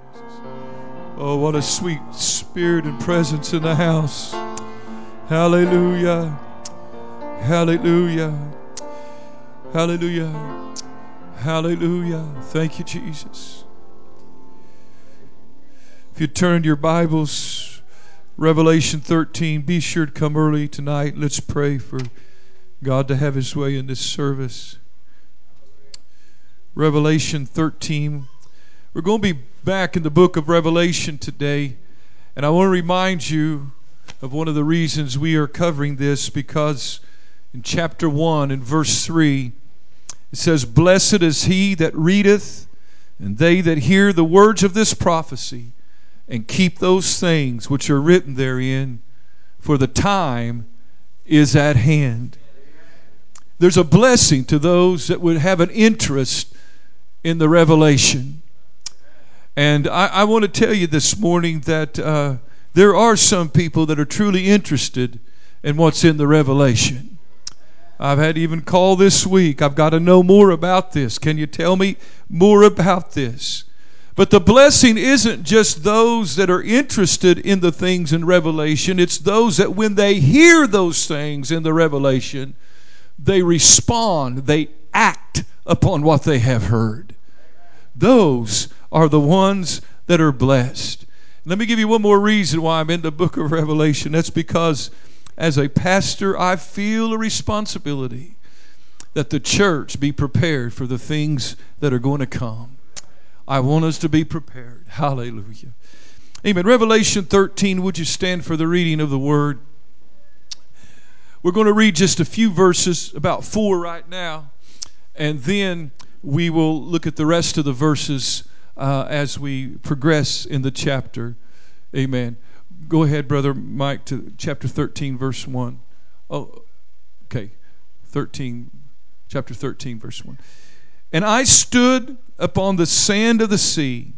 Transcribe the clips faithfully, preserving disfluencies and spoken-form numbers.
Oh, what a sweet spirit and presence in the house. Hallelujah. Hallelujah. Hallelujah. Hallelujah. Thank you, Jesus. If you turned your Bibles, Revelation thirteen, be sure to come early tonight. Let's pray for God to have His way in this service. Revelation thirteen. We're going to be back in the book of Revelation today. And I want to remind you of one of the reasons we are covering this, because in chapter one and verse three, it says, "Blessed is he that readeth, and they that hear the words of this prophecy, and keep those things which are written therein, for the time is at hand." There's a blessing to those that would have an interest in the revelation. And I, I want to tell you this morning that uh, there are some people that are truly interested in what's in the revelation. I've had even call this week, "I've got to know more about this. Can you tell me more about this?" But the blessing isn't just those that are interested in the things in Revelation. It's those that when they hear those things in the Revelation, they respond, they act upon what they have heard. Those are the ones that are blessed. Let me give you one more reason why I'm in the book of Revelation. That's because as a pastor, I feel a responsibility that the church be prepared for the things that are going to come. I want us to be prepared. Hallelujah. Amen. Revelation thirteen, would you stand for the reading of the word? We're going to read just a few verses, about four right now, and then we will look at the rest of the verses uh, as we progress in the chapter. Amen. Go ahead, Brother Mike, to chapter thirteen, verse one. Oh, okay. thirteen, chapter thirteen, verse one. "And I stood upon the sand of the sea,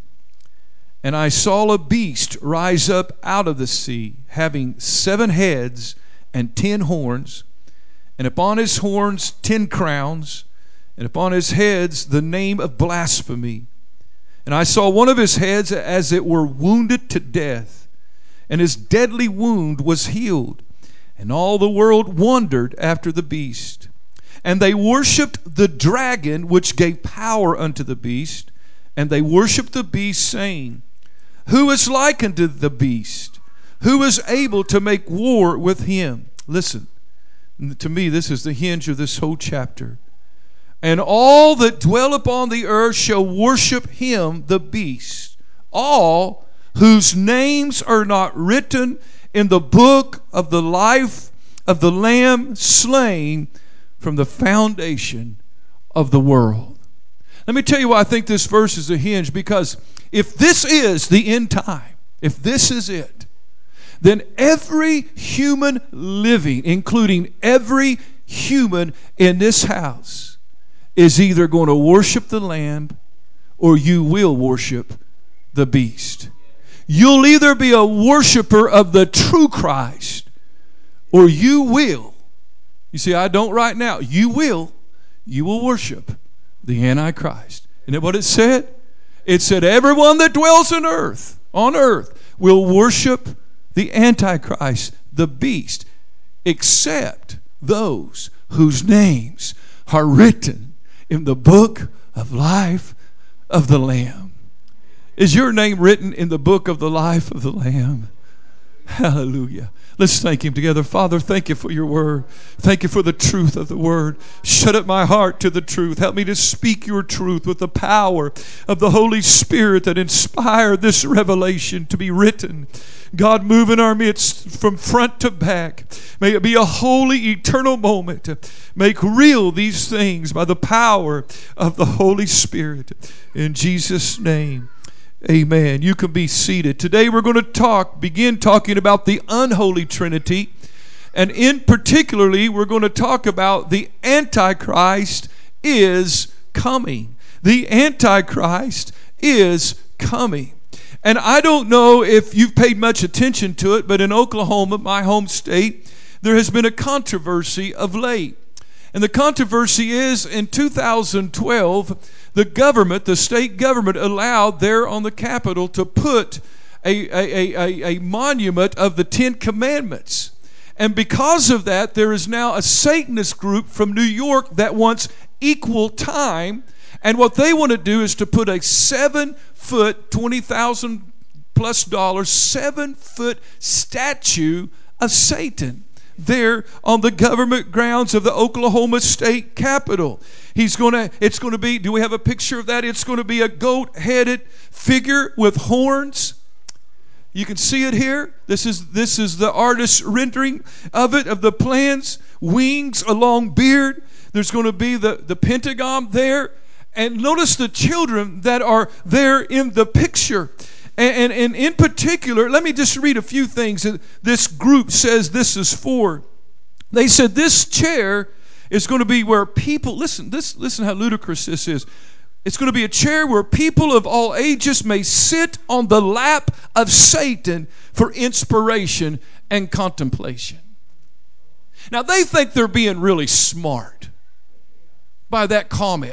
and I saw a beast rise up out of the sea, having seven heads and ten horns, and upon his horns ten crowns, and upon his heads the name of blasphemy. And I saw one of his heads as it were wounded to death, and his deadly wound was healed. And all the world wondered after the beast. And they worshipped the dragon, which gave power unto the beast. And they worshipped the beast, saying, Who is like unto the beast? Who is able to make war with him?" Listen, to me, this is the hinge of this whole chapter. "And all that dwell upon the earth shall worship him, the beast, all whose names are not written in the book of the life of the Lamb slain from the foundation of the world." Let me tell you why I think this verse is a hinge, because if this is the end time, if this is it, then every human living, including every human in this house, is either going to worship the Lamb or you will worship the beast. You'll either be a worshiper of the true Christ or you will. You see, I don't right now. You will. You will worship the Antichrist. Isn't that what it said? It said everyone that dwells on earth, on earth, will worship the Antichrist, the beast, except those whose names are written in the book of life of the Lamb. Is your name written in the book of the life of the Lamb? Hallelujah. Let's thank him together. Father, thank you for your word. Thank you for the truth of the word. Shut up my heart to the truth. Help me to speak your truth with the power of the Holy Spirit that inspired this revelation to be written. God, move in our midst from front to back. May it be a holy, eternal moment. Make real these things by the power of the Holy Spirit. In Jesus' name. Amen. You can be seated. Today we're going to talk, begin talking about the unholy Trinity. And in particularly, we're going to talk about the Antichrist is coming. The Antichrist is coming. And I don't know if you've paid much attention to it, but in Oklahoma, my home state, there has been a controversy of late. And the controversy is in two thousand twelve, the government, the state government, allowed there on the Capitol to put a, a, a, a monument of the Ten Commandments. And because of that, there is now a Satanist group from New York that wants equal time. And what they want to do is to put a seven foot, twenty thousand plus dollars, seven foot statue of Satan there on the government grounds of the Oklahoma State Capitol. He's going to, it's going to be, do we have a picture of that? It's going to be a goat-headed figure with horns. You can see it here. This is this is the artist's rendering of it, of the plans. Wings, a long beard. There's going to be the, the pentagon there. And notice the children that are there in the picture. And, and, and in particular, let me just read a few things that this group says this is for. They said this chair is going to be where people, listen, this, listen how ludicrous this is. It's going to be a chair where people of all ages may sit on the lap of Satan for inspiration and contemplation. Now, they think they're being really smart by that comment.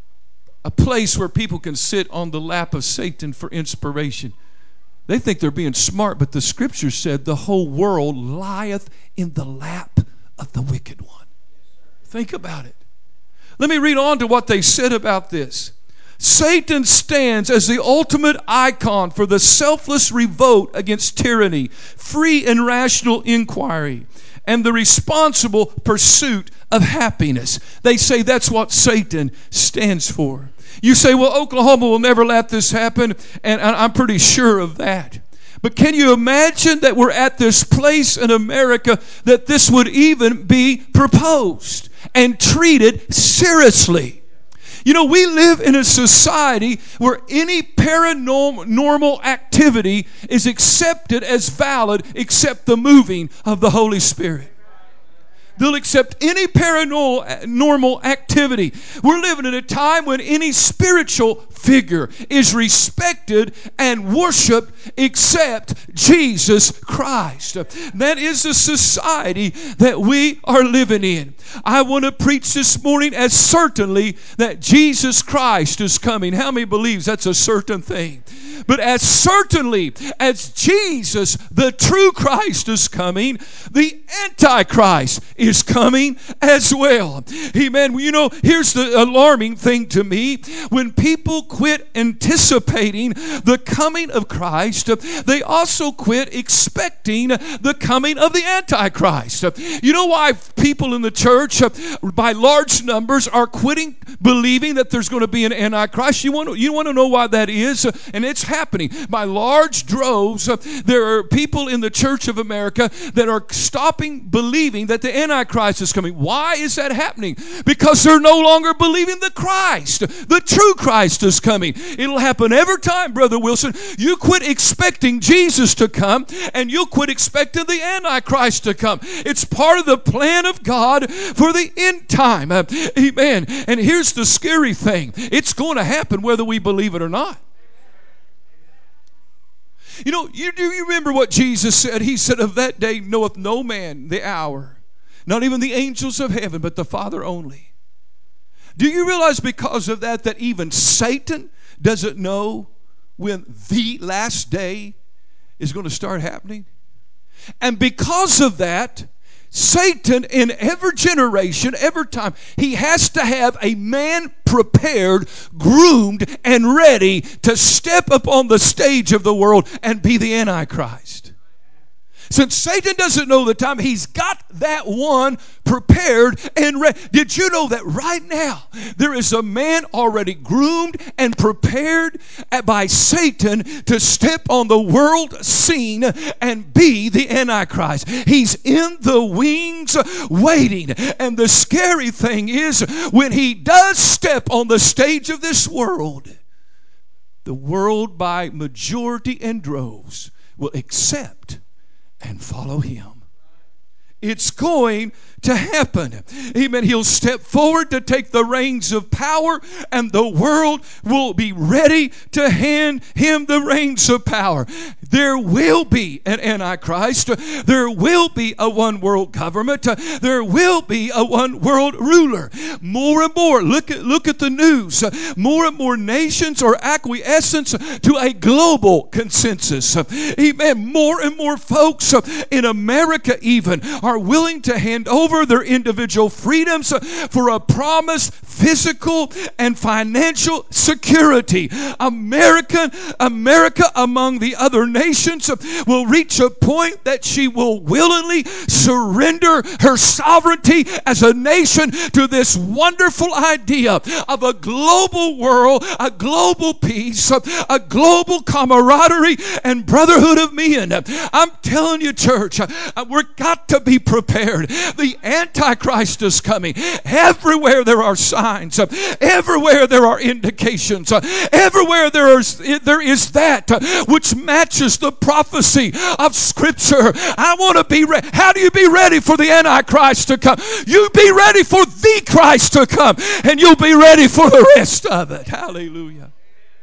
A place where people can sit on the lap of Satan for inspiration. They think they're being smart, but the scripture said the whole world lieth in the lap of the wicked one. Think about it. Let me read on to what they said about this. Satan stands as the ultimate icon for the selfless revolt against tyranny, free and rational inquiry, and the responsible pursuit of happiness. They say that's what Satan stands for. You say, well, Oklahoma will never let this happen, and I'm pretty sure of that. But can you imagine that we're at this place in America that this would even be proposed and treated seriously? You know, we live in a society where any paranormal activity is accepted as valid except the moving of the Holy Spirit. They'll accept any paranormal activity. We're living in a time when any spiritual figure is respected and worshiped except Jesus Christ. That is the society that we are living in. I want to preach this morning as certainly that Jesus Christ is coming. How many believes that's a certain thing? But as certainly as Jesus, the true Christ, is coming, the Antichrist is coming as well. Amen. You know, here's the alarming thing to me. When people quit anticipating the coming of Christ, they also quit expecting the coming of the Antichrist. You know why people in the church, by large numbers, are quitting believing that there's going to be an Antichrist? You want to, you want to know why that is? And it's happening by large droves. There are people in the Church of America that are stopping believing that the Antichrist is coming. Why is that happening? Because they're no longer believing the Christ. The true Christ is coming. It'll happen every time, Brother Wilson. You quit expecting Jesus to come, and you'll quit expecting the Antichrist to come. It's part of the plan of God for the end time. Amen. And here's the scary thing. It's going to happen whether we believe it or not. You know, you do you remember what Jesus said? He said, of that day knoweth no man the hour, not even the angels of heaven, but the Father only. Do you realize because of that, that even Satan doesn't know when the last day is going to start happening? And because of that, Satan, in every generation, every time, he has to have a man prepared, groomed, and ready to step up on the stage of the world and be the Antichrist. Since Satan doesn't know the time, he's got that one prepared and ready. Did you know that right now there is a man already groomed and prepared by Satan to step on the world scene and be the Antichrist? He's in the wings waiting. And the scary thing is, when he does step on the stage of this world, the world by majority and droves will accept and follow him. It's going to happen. Amen. He'll step forward to take the reins of power, and the world will be ready to hand him the reins of power. There will be an Antichrist. There will be a one world government. There will be a one world ruler. More and more, look at, look at the news. More and more nations are acquiescence to a global consensus. Amen. More and more folks in America even are willing to hand over their individual freedoms for a promised physical and financial security. American, America among the other nations will reach a point that she will willingly surrender her sovereignty as a nation to this wonderful idea of a global world, a global peace, a global camaraderie and brotherhood of men. I'm telling you, church, we've got to be prepared. The Antichrist is coming. Everywhere there are signs, everywhere there are indications, everywhere there is, there is that which matches the prophecy of Scripture. I want to be ready. How do you be ready for the Antichrist to come? You be ready for the Christ to come, and you'll be ready for the rest of it. Hallelujah.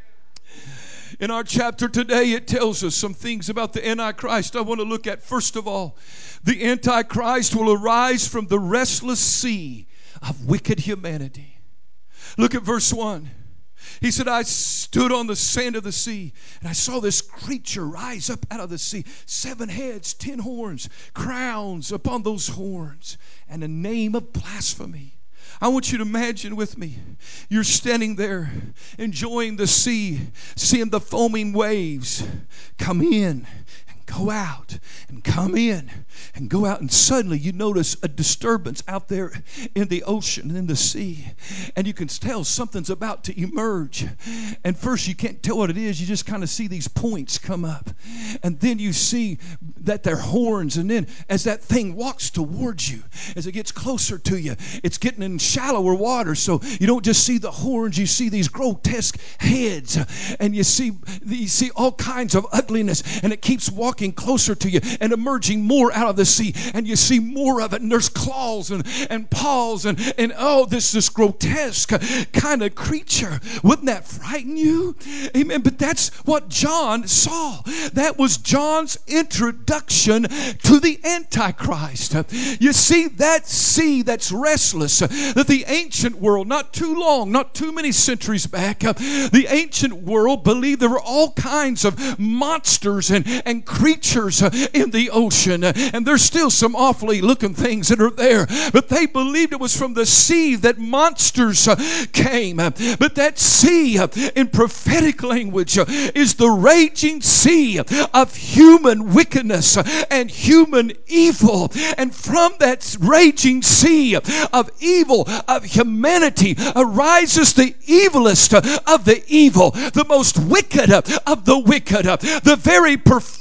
In our chapter today, it tells us some things about the Antichrist. I want to look at, first of all, the Antichrist will arise from the restless sea of wicked humanity. Look at verse one. He said, I stood on the sand of the sea, and I saw this creature rise up out of the sea. Seven heads, ten horns, crowns upon those horns, and a name of blasphemy. I want you to imagine with me, you're standing there enjoying the sea, seeing the foaming waves come in and go out and come in and go out, and suddenly you notice a disturbance out there in the ocean, in the sea, and you can tell something's about to emerge. And first you can't tell what it is, you just kind of see these points come up, and then you see that they're horns, and then as that thing walks towards you, as it gets closer to you, it's getting in shallower water, so you don't just see the horns, you see these grotesque heads, and you see you see all kinds of ugliness, and it keeps walking closer to you and emerging more out of the sea, and you see more of it, and there's claws and, and paws and, and oh, this this grotesque kind of creature. Wouldn't that frighten you? Amen. But that's what John saw. That was John's introduction to the Antichrist. You see, that sea that's restless, that the ancient world, not too long, not too many centuries back, the ancient world believed there were all kinds of monsters and, and creatures in the ocean. And there's still some awfully looking things that are there. But they believed it was from the sea that monsters came. But that sea, in prophetic language, is the raging sea of human wickedness and human evil. And from that raging sea of evil, of humanity, arises the evilest of the evil, the most wicked of the wicked, the very perfect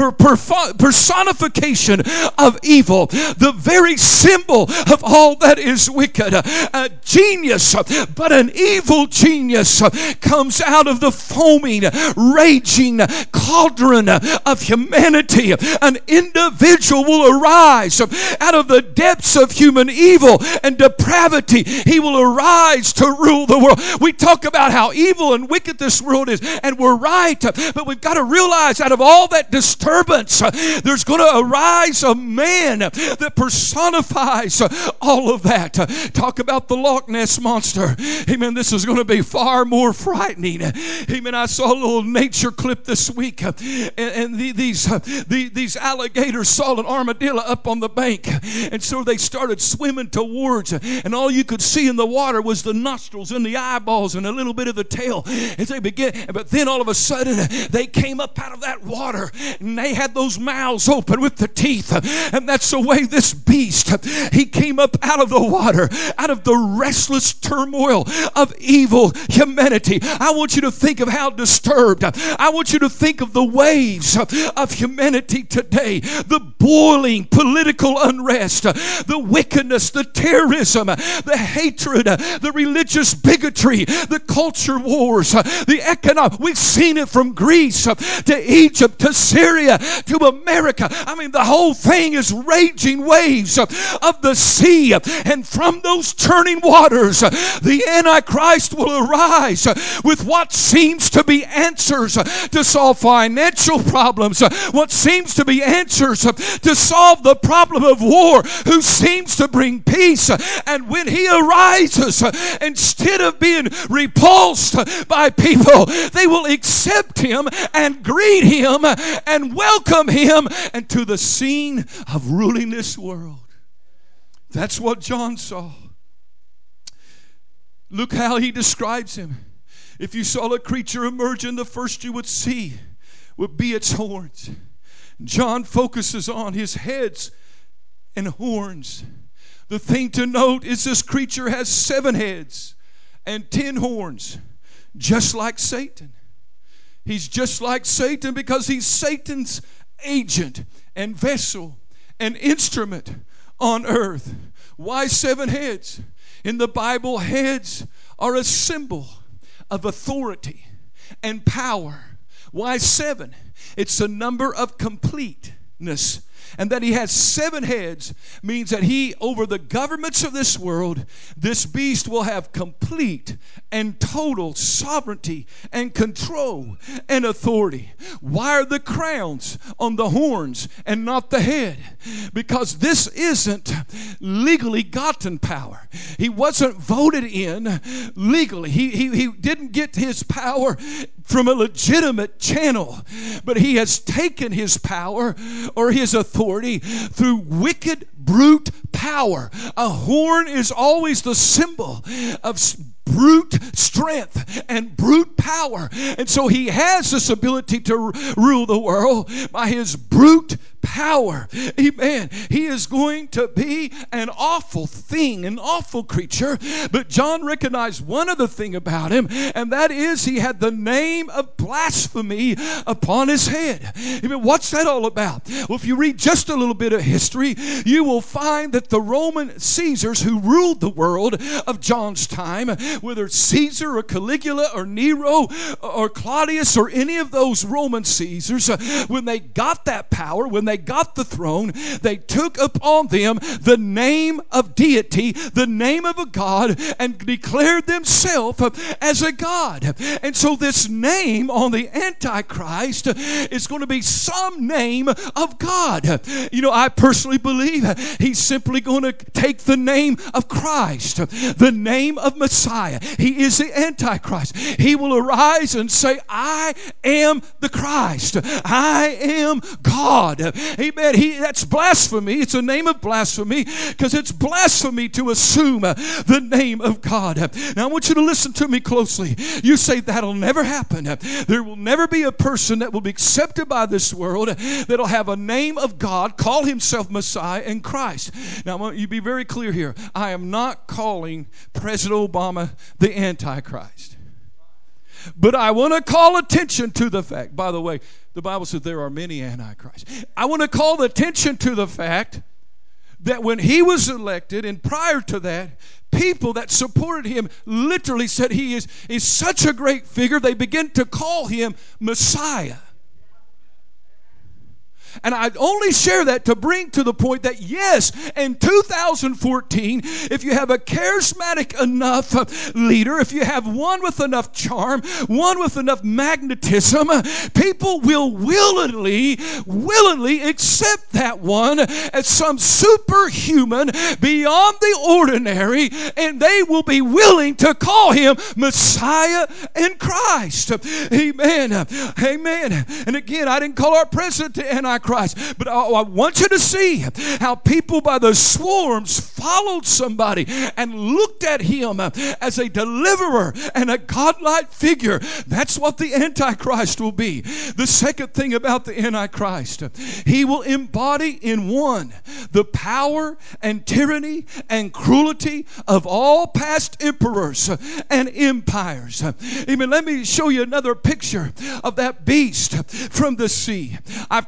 personification of evil, the very symbol of all that is wicked. A genius, but an evil genius, comes out of the foaming, raging cauldron of humanity. An individual will arise out of the depths of human evil and depravity. He will arise to rule the world. We talk about how evil and wicked this world is, and we're right, but we've got to realize out of all that disturbance, there's going to arise a man that personifies all of that. Talk about the Loch Ness Monster. Amen. This is going to be far more frightening. Amen. I saw a little nature clip this week, and, and the, these uh, the, these alligators saw an armadillo up on the bank, and so they started swimming towards, and all you could see in the water was the nostrils and the eyeballs and a little bit of the tail as they began. But then all of a sudden they came up out of that water, and they had those mouths open with the teeth. And that's the way this beast, he came up out of the water, out of the restless turmoil of evil humanity. I want you to think of how disturbed. I want you to think of the waves of humanity today, the boiling political unrest, the wickedness, the terrorism, the hatred, the religious bigotry, the culture wars, the economic. We've seen it from Greece to Egypt to Syria Nigeria to America. I mean, the whole thing is raging waves of, of the sea. And from those churning waters, the Antichrist will arise with what seems to be answers to solve financial problems, what seems to be answers to solve the problem of war, who seems to bring peace. And when he arises, instead of being repulsed by people, they will accept him and greet him and welcome him into the scene of ruling this world. That's what John saw. Look how he describes him. If you saw a creature emerging, the first you would see would be its horns. John focuses on his heads and horns. The thing to note is this creature has seven heads and ten horns, just like Satan. He's just like Satan because he's Satan's agent and vessel and instrument on earth. Why seven heads? In the Bible, heads are a symbol of authority and power. Why seven? It's a number of completeness. And that he has seven heads means that he, over the governments of this world, this beast will have complete and total sovereignty and control and authority. Why are the crowns on the horns and not the head? Because this isn't legally gotten power. He wasn't voted in legally. He, he, he didn't get his power from a legitimate channel, but he has taken his power or his authority through wicked, brute power. A horn is always the symbol of brute strength and brute power. And so he has this ability to rule the world by his brute power. Amen. He is going to be an awful thing, an awful creature. But John recognized one other thing about him, and that is he had the name of blasphemy upon his head. Amen. What's that all about? Well, if you read just a little bit of history, you will find that the Roman Caesars who ruled the world of John's time, whether it's Caesar or Caligula or Nero or Claudius or any of those Roman Caesars, when they got that power, when they got the throne, they took upon them the name of deity, the name of a god, and declared themselves as a god. And so this name on the Antichrist is going to be some name of God. You know, I personally believe he's simply going to take the name of Christ, the name of Messiah. He is the Antichrist. He will arise and say, I am the Christ. I am God. Amen. He, that's blasphemy. It's a name of blasphemy because it's blasphemy to assume the name of God. Now I want you to listen to me closely. You say that'll never happen. There will never be a person that will be accepted by this world that'll have a name of God, call himself Messiah and Christ. Now I want you to be very clear here. I am not calling President Obama the Antichrist. But I want to call attention to the fact, by the way, the Bible says there are many antichrists. I want to call attention to the fact that when he was elected and prior to that, people that supported him literally said he is, is such a great figure, they began to call him Messiah. And I only share that to bring to the point that yes, in two thousand fourteen, if you have a charismatic enough leader, if you have one with enough charm, one with enough magnetism, people will willingly, willingly accept that one as some superhuman beyond the ordinary, and they will be willing to call him Messiah and Christ. Amen. Amen. And again, I didn't call our president the Antichrist. Christ. But I, I want you to see how people by the swarms followed somebody and looked at him as a deliverer and a godlike figure. That's what the Antichrist will be. The second thing about the Antichrist, he will embody in one the power and tyranny and cruelty of all past emperors and empires. Amen. Let me show you another picture of that beast from the sea. I've told you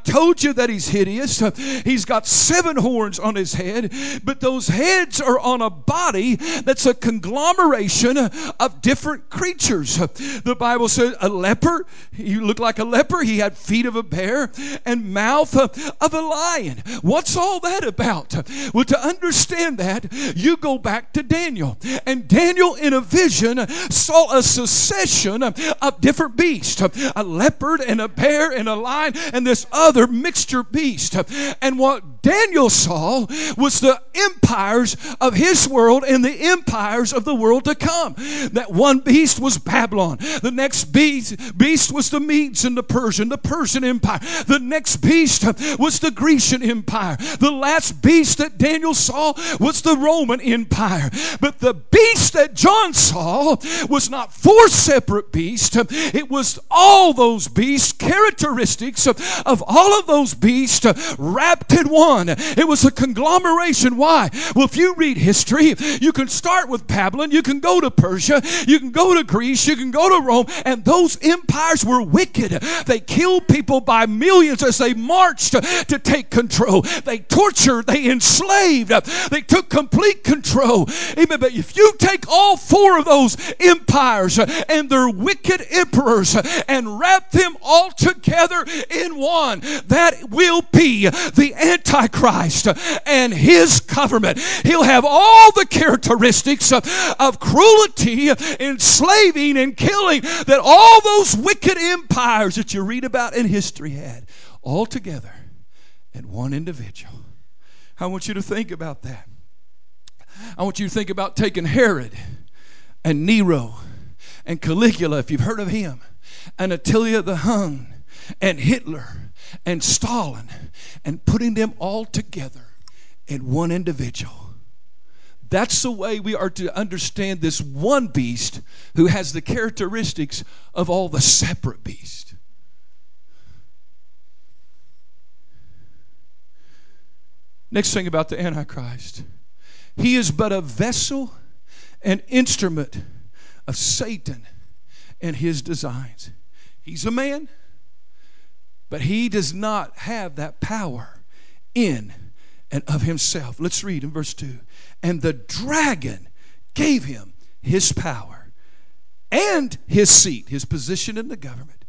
you that he's hideous. He's got seven horns on his head, but those heads are on a body that's a conglomeration of different creatures. The Bible says a leper, he looked like a leper. He had feet of a bear and mouth of a lion. What's all that about? Well, to understand that, you go back to Daniel. And Daniel, in a vision, saw a succession of different beasts. A leopard and a bear and a lion and this other mixture beast. And what Daniel saw was the empires of his world and the empires of the world to come. That one beast was Babylon. The next beast, beast was the Medes and the Persian, the Persian Empire. The next beast was the Grecian Empire. The last beast that Daniel saw was the Roman Empire. But the beast that John saw was not four separate beasts. It was all those beasts, characteristics of, of all of those beasts wrapped in one. It was a conglomeration. Why? Well, if you read history, you can start with Babylon, you can go to Persia, you can go to Greece, you can go to Rome, and those empires were wicked. They killed people by millions as they marched to take control. They tortured, they enslaved, they took complete control. Amen. But if you take all four of those empires and their wicked emperors and wrap them all together in one, that will be the Antichrist and his government. He'll have all the characteristics of, of cruelty, enslaving, and killing that all those wicked empires that you read about in history had, all together in one individual. I want you to think about that. I want you to think about taking Herod and Nero and Caligula, if you've heard of him, and Attila the Hun and Hitler and Stalin, and putting them all together in one individual. That's the way we are to understand this one beast who has the characteristics of all the separate beasts. Next thing about the Antichrist. He is but a vessel, an instrument of Satan and his designs. He's a man, but he does not have that power in and of himself. Let's read in verse two. And the dragon gave him his power and his seat, his position in the government,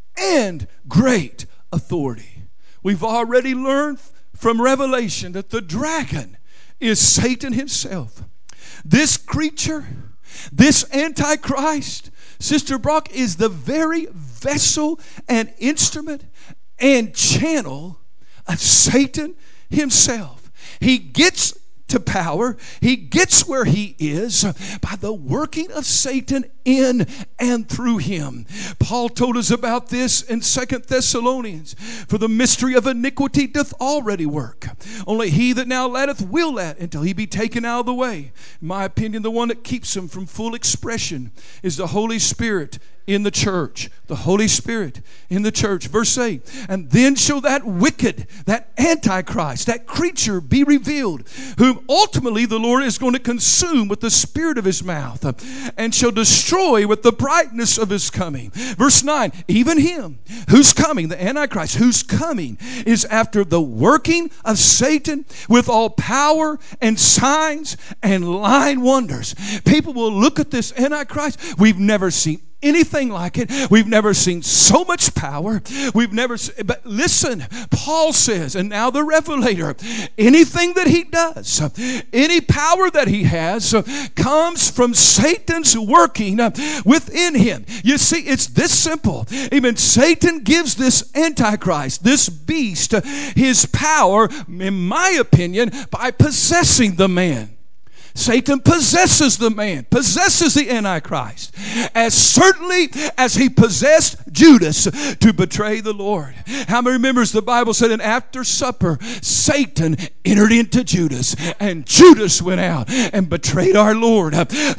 and great authority. We've already learned from Revelation that the dragon is Satan himself. This creature, this Antichrist, Sister Brock, is the very vessel and instrument and channel of Satan himself. He gets to power, he gets where he is by the working of Satan in and through him. Paul told us about this in Second Thessalonians. For the mystery of iniquity doth already work. Only he that now letteth will let until he be taken out of the way. In my opinion, the one that keeps him from full expression is the Holy Spirit in the church. The Holy Spirit in the church. Verse eight. And then shall that wicked, that Antichrist, that creature be revealed, whom ultimately the Lord is going to consume with the spirit of his mouth, and shall destroy with the brightness of his coming. Verse nine. Even him who's coming, the Antichrist, who's coming, is after the working of Satan with all power and signs and lying wonders. People will look at this Antichrist. We've never seen anything like it. We've never seen so much power. We've never seen, but listen, Paul says, and now the Revelator, anything that he does, any power that he has, comes from Satan's working within him. You see, it's this simple. Even Satan gives this Antichrist, this beast, his power, in my opinion, by possessing the man. Satan possesses the man, possesses the Antichrist, as certainly as he possessed Judas to betray the Lord. How many remembers the Bible said, and after supper, Satan entered into Judas, and Judas went out and betrayed our Lord.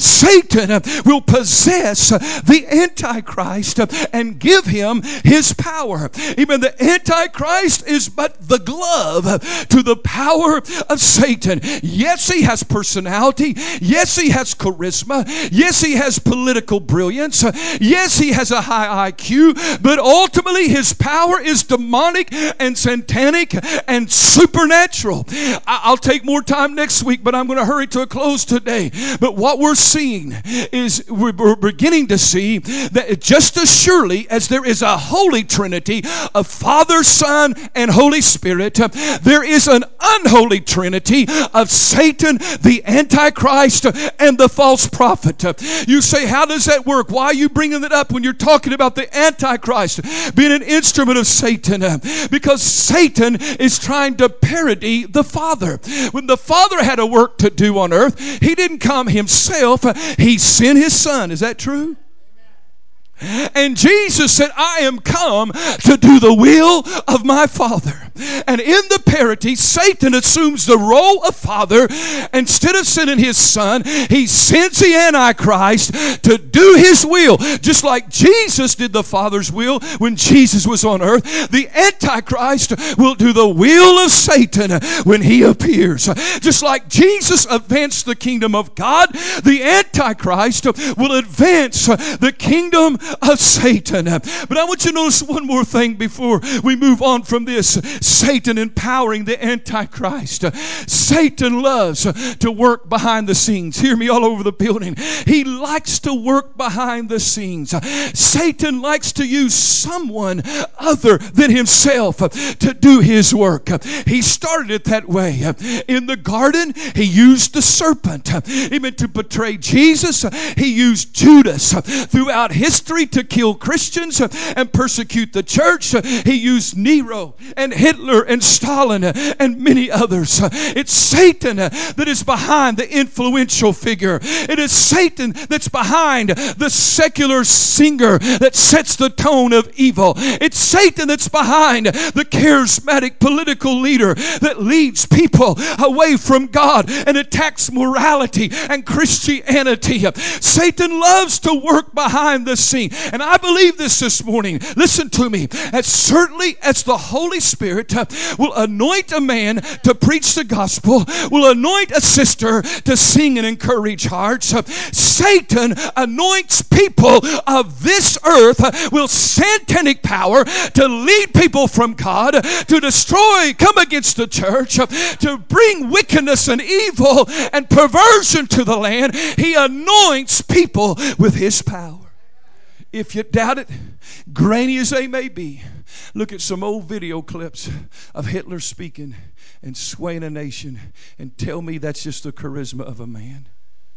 Satan will possess the Antichrist and give him his power. Even the Antichrist is but the glove to the power of Satan. Yes, he has personality. personality. Yes, he has charisma. Yes, he has political brilliance. Yes, he has a high I Q. But ultimately, his power is demonic and satanic and supernatural. I'll take more time next week, but I'm going to hurry to a close today. But what we're seeing is we're beginning to see that just as surely as there is a holy trinity of Father, Son, and Holy Spirit, there is an unholy trinity of Satan, the Antichrist, and the false prophet. You say, how does that work? Why are you bringing it up when you're talking about the Antichrist being an instrument of Satan? Because Satan is trying to parody the Father. When the Father had a work to do on earth, he didn't come himself. He sent his Son. Is that true? And Jesus said, I am come to do the will of my Father. And in the parody, Satan assumes the role of Father. Instead of sending his Son, he sends the Antichrist to do his will. Just like Jesus did the Father's will when Jesus was on earth, the Antichrist will do the will of Satan when he appears. Just like Jesus advanced the kingdom of God, the Antichrist will advance the kingdom of Satan. But I want you to notice one more thing before we move on from this. Satan empowering the Antichrist. Satan loves to work behind the scenes. Hear me all over the building. He likes to work behind the scenes. Satan likes to use someone other than himself to do his work. He started it that way. In the garden, he used the serpent. Even to betray Jesus, he used Judas. Throughout history, to kill Christians and persecute the church, he used Nero and Hitler and Stalin and many others. It's Satan that is behind the influential figure. It is Satan that's behind the secular singer that sets the tone of evil. It's Satan that's behind the charismatic political leader that leads people away from God and attacks morality and Christianity. Satan loves to work behind the scene. And I believe this this morning. Listen to me. As certainly as the Holy Spirit will anoint a man to preach the gospel, will anoint a sister to sing and encourage hearts, Satan anoints people of this earth with satanic power to lead people from God, to destroy, come against the church, to bring wickedness and evil and perversion to the land. He anoints people with his power. If you doubt it, grainy as they may be, look at some old video clips of Hitler speaking and swaying a nation and tell me that's just the charisma of a man.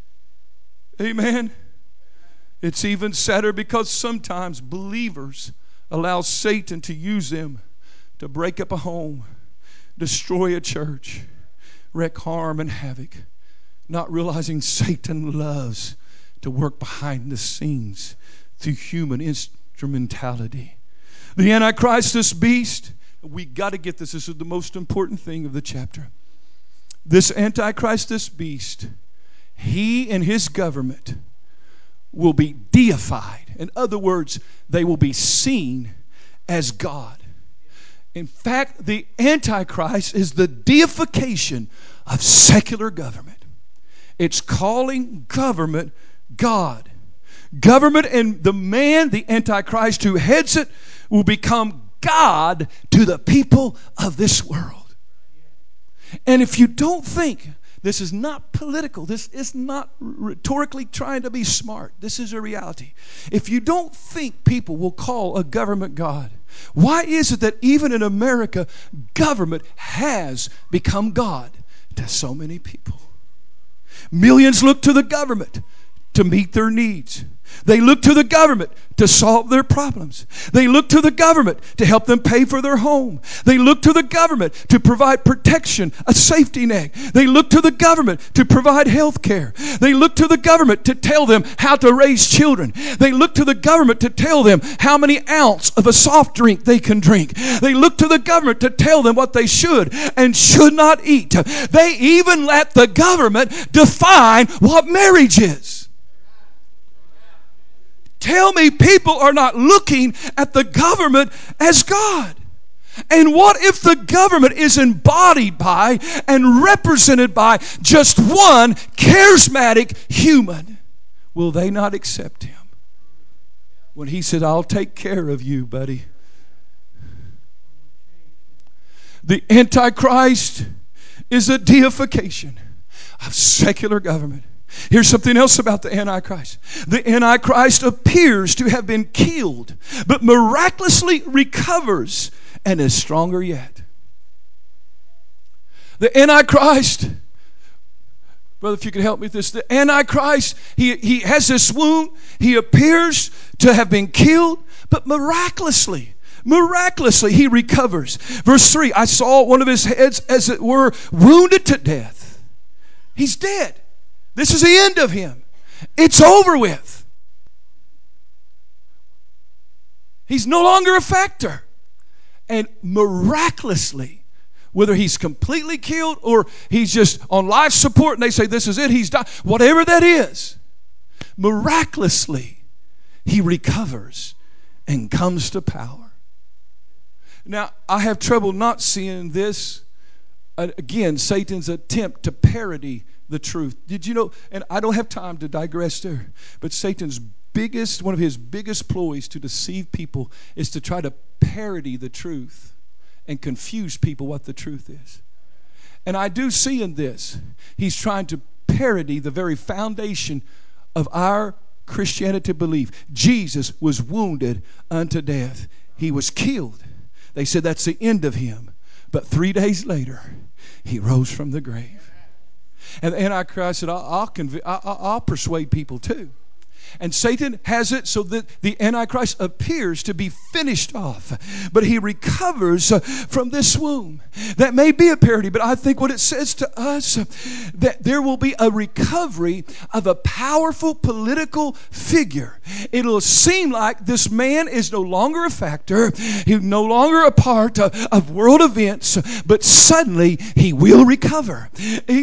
Amen. It's even sadder because sometimes believers allow Satan to use them to break up a home, destroy a church, wreak harm and havoc, not realizing Satan loves to work behind the scenes through human instrumentality. The Antichrist, this beast, we got to get this. This is the most important thing of the chapter. This Antichrist, this beast, he and his government will be deified. In other words, they will be seen as God. In fact, the Antichrist is the deification of secular government. It's calling government God. Government, and the man, the Antichrist who heads it, will become God to the people of this world. And if you don't think, this is not political, this is not rhetorically trying to be smart, this is a reality. If you don't think people will call a government God, why is it that even in America, government has become God to so many people? Millions look to the government to meet their needs. They look to the government to solve their problems. They look to the government to help them pay for their home. They look to the government to provide protection, a safety net. They look to the government to provide health care. They look to the government to tell them how to raise children. They look to the government to tell them how many ounce of a soft drink they can drink. They look to the government to tell them what they should and should not eat. They even let the government define what marriage is. Tell me people are not looking at the government as God. And what if the government is embodied by and represented by just one charismatic human? Will they not accept him? When he said, I'll take care of you, buddy. The Antichrist is a deification of secular government. Here's something else about the Antichrist. The Antichrist appears to have been killed, but miraculously recovers and is stronger yet. The Antichrist, brother, if you could help me with this. The Antichrist, he, he has this wound. He appears to have been killed, but miraculously, miraculously, he recovers. Verse three, I saw one of his heads, as it were, wounded to death. He's dead. This is the end of him. It's over with. He's no longer a factor. And miraculously, whether he's completely killed or he's just on life support and they say this is it, he's died, whatever that is, miraculously, he recovers and comes to power. Now, I have trouble not seeing this, uh, again, Satan's attempt to parody the truth. Did you know, and I don't have time to digress there, but Satan's biggest, one of his biggest ploys to deceive people is to try to parody the truth and confuse people what the truth is. And I do see in this, he's trying to parody the very foundation of our Christianity belief. Jesus was wounded unto death. He was killed. They said that's the end of him. But three days later, he rose from the grave. And the Antichrist said, I'll, I'll, conv- I'll, I'll persuade people too. And Satan has it so that the Antichrist appears to be finished off. But he recovers from this wound. That may be a parody, but I think what it says to us, that there will be a recovery of a powerful political figure. It'll seem like this man is no longer a factor. He's no longer a part of, of world events, but suddenly he will recover.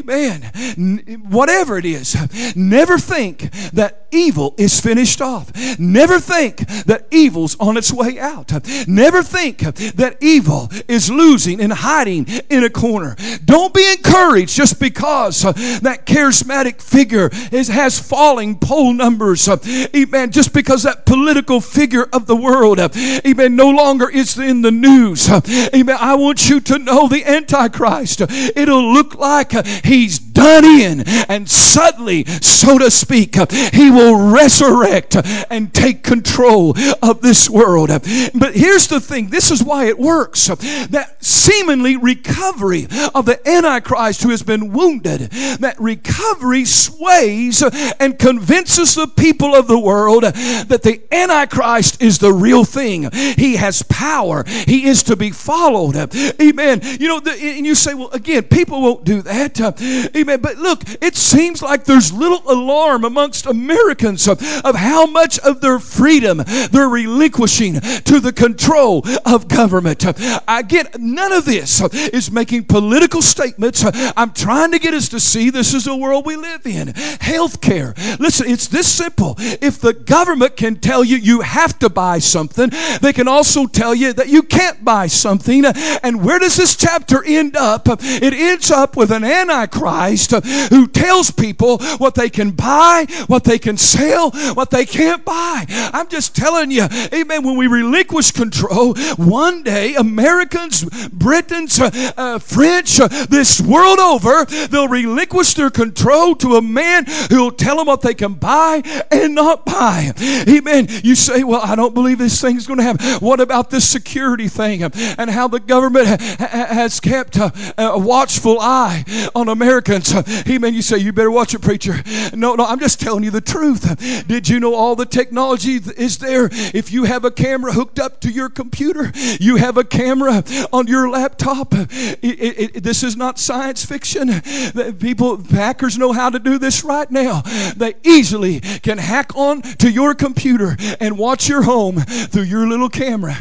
Amen. Whatever it is, never think that evil is finished off. Never think that evil's on its way out. Never think that evil is losing and hiding in a corner. Don't be encouraged just because that charismatic figure is, has falling poll numbers. Amen. Just because that political figure of the world, amen, no longer is in the news. Amen. I want you to know the Antichrist. It'll look like he's done in, and suddenly, so to speak, he will resurrect and take control of this world. But here's the thing, this is why it works. That seemingly recovery of the Antichrist who has been wounded, that recovery sways and convinces the people of the world that the Antichrist is the real thing. He has power. He is to be followed. Amen. You know, the, and you say, well, again, people won't do that. Amen. But look, it seems like there's little alarm amongst Americans of, of how much of their freedom they're relinquishing to the control of government. Again, none of this is making political statements. I'm trying to get us to see this is the world we live in. Healthcare. Listen, it's this simple. If the government can tell you you have to buy something, they can also tell you that you can't buy something. And where does this chapter end up? It ends up with an Antichrist who tells people what they can buy, what they can sell, what they can't buy. I'm just telling you, amen, when we relinquish control, one day Americans, Britons, uh, uh, French, uh, this world over, they'll relinquish their control to a man who'll tell them what they can buy and not buy. Amen. You say, well, I don't believe this thing's going to happen. What about this security thing and how the government ha- ha- has kept a, a watchful eye on Americans? Amen. You say, you better watch it, preacher. No, no, I'm just telling you the truth. Did you know all the technology is there? If you have a camera hooked up to your computer, you have a camera on your laptop. It, it, it, this is not science fiction. People, hackers know how to do this right now. They easily can hack on to your computer and watch your home through your little camera.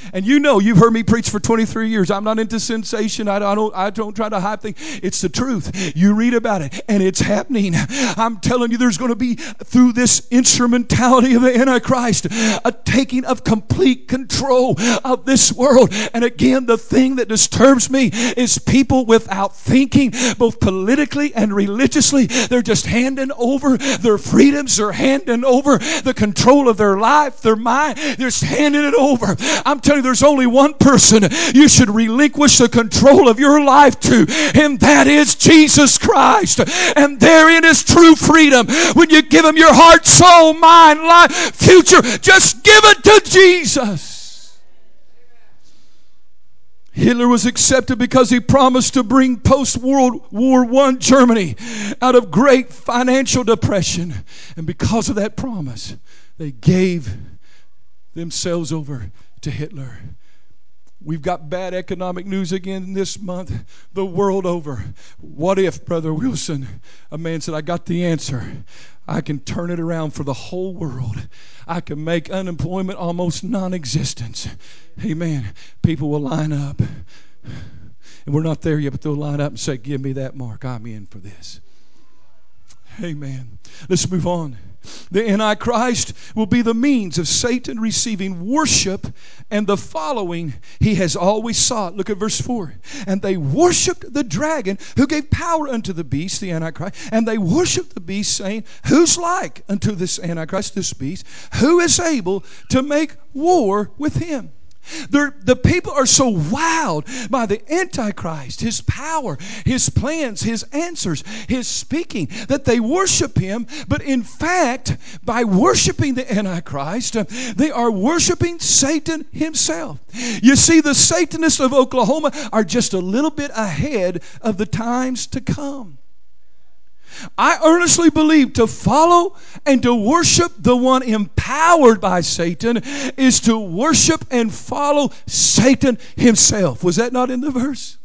And you know, you've heard me preach for twenty-three years. I'm not into sensation. I don't, I don't try to hype things. It's the truth. You read about it, and it's happening. I'm telling you, there's going to be, through this instrumentality of the Antichrist, a taking of complete control of this world. And again, the thing that disturbs me is people without thinking, both politically and religiously. They're just handing over their freedoms. They're handing over the control of their life, their mind. They're just handing it over. I'm telling you, there's only one person you should relinquish the control of your life to, and that is Jesus Christ. And therein is true freedom. When you give him your heart, soul, mind, life, future, just give it to Jesus. Hitler was accepted because he promised to bring post-World War One Germany out of great financial depression. And because of that promise, they gave themselves over to Hitler. We've got bad economic news again this month, the world over. What if, Brother Wilson, a man said, I got the answer. I can turn it around for the whole world. I can make unemployment almost non-existent. Amen. People will line up. And we're not there yet, but they'll line up and say, give me that mark. I'm in for this. Amen. Let's move on. The Antichrist will be the means of Satan receiving worship and the following he has always sought. Look at verse four. And they worshiped the dragon who gave power unto the beast, the Antichrist. And they worshiped the beast, saying, who's like unto this Antichrist, this beast? Who is able to make war with him? They're, the people are so wowed by the Antichrist, his power, his plans, his answers, his speaking, that they worship him. But in fact, by worshiping the Antichrist, they are worshiping Satan himself. You see, the Satanists of Oklahoma are just a little bit ahead of the times to come. I earnestly believe to follow and to worship the one empowered by Satan is to worship and follow Satan himself. Was that not in the verse?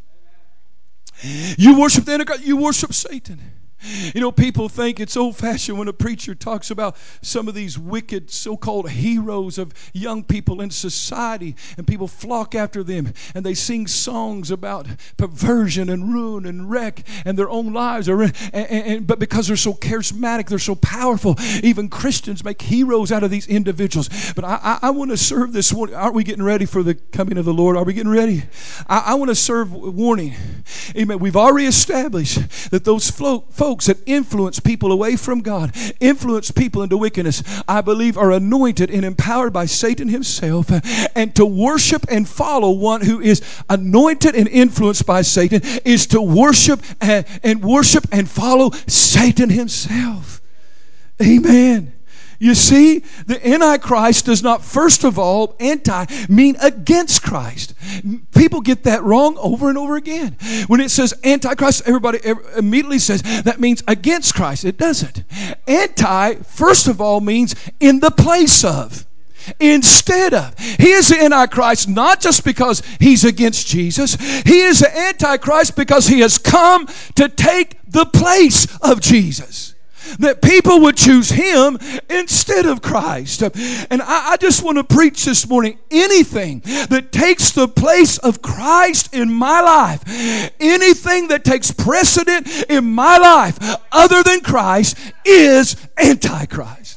You worship the Antichrist, you worship Satan. You know, people think it's old-fashioned when a preacher talks about some of these wicked so-called heroes of young people in society, and people flock after them, and they sing songs about perversion and ruin and wreck, and their own lives are, and, and, and, but because they're so charismatic, they're so powerful, even Christians make heroes out of these individuals. But I, I, I want to serve this warning. Aren't we getting ready for the coming of the Lord? Are we getting ready? I, I want to serve warning. Amen. We've already established that those folks that influence people away from God, influence people into wickedness, I believe are anointed and empowered by Satan himself. And to worship and follow one who is anointed and influenced by Satan is to worship and, and worship and follow Satan himself. Amen. You see, the Antichrist does not, first of all, anti mean against Christ. People get that wrong over and over again. When it says Antichrist, everybody immediately says that means against Christ. It doesn't. Anti, first of all, means in the place of. Instead of. He is the Antichrist not just because he's against Jesus. He is the Antichrist because he has come to take the place of Jesus. That people would choose him instead of Christ. And I, I just want to preach this morning, anything that takes the place of Christ in my life, anything that takes precedent in my life other than Christ is Antichrist.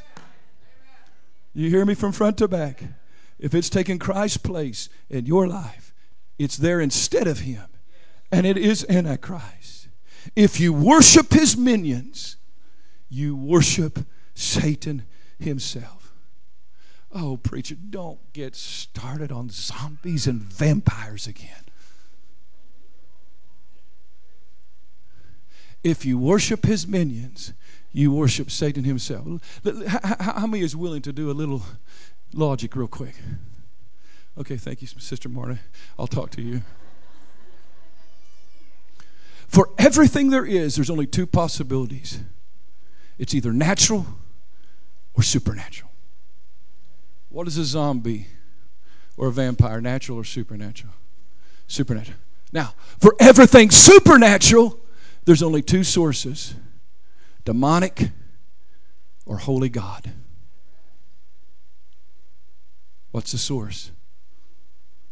You hear me from front to back? If it's taking Christ's place in your life, it's there instead of him. And it is Antichrist. If you worship his minions, you worship Satan himself. Oh, preacher, don't get started on zombies and vampires again. If you worship his minions, you worship Satan himself. How many is willing to do a little logic real quick? Okay, thank you, Sister Marta. I'll talk to you. For everything there is, there's only two possibilities. It's either natural or supernatural. What is a zombie or a vampire, natural or supernatural? Supernatural. Now, for everything supernatural, there's only two sources: demonic or holy God. What's the source?